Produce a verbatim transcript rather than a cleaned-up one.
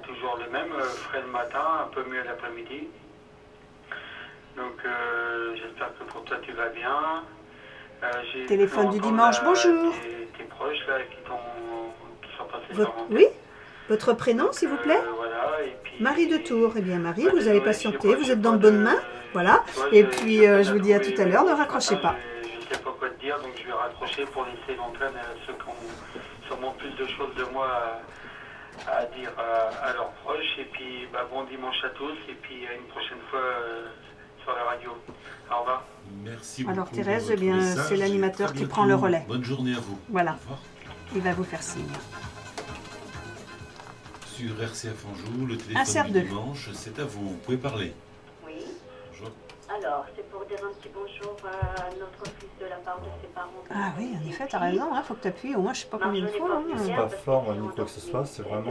toujours le même, euh, frais le matin, un peu mieux l'après-midi. Donc euh, j'espère que pour toi tu vas bien. Euh, Téléphone du dimanche, la, bonjour. Tes, tes proches là qui, qui sont passés Votre, sur mon oui, votre prénom s'il vous plaît. euh, voilà, et puis, Marie de Tours. Eh bien Marie, bah, vous allez patienter, vous êtes dans de bonnes mains. Voilà. Toi, et je, puis je, euh, je je vous dis à tout à l'heure, ne raccrochez pas. Je ne sais pas quoi te dire, donc je vais raccrocher pour laisser l'antenne à ceux qui ont sûrement plus de choses de moi à, à dire à, à leurs proches. Et puis bah, bon dimanche à tous, et puis à une prochaine fois euh, sur la radio. Au revoir. Merci beaucoup. Alors Thérèse, eh bien c'est l'animateur qui prend le relais. Bonne journée à vous. Voilà. Il va vous faire signe. Sur R C F Anjou, le téléphone du dimanche, c'est à vous. Vous pouvez parler. Oui. Bonjour. Alors, c'est pour dire un petit bonjour à notre fils de la part de ses parents. Ah oui, en effet, t'as raison, il hein, faut que tu appuies au moins je sais pas combien de fois. C'est pas fort, ni quoi que ce soit, c'est vraiment...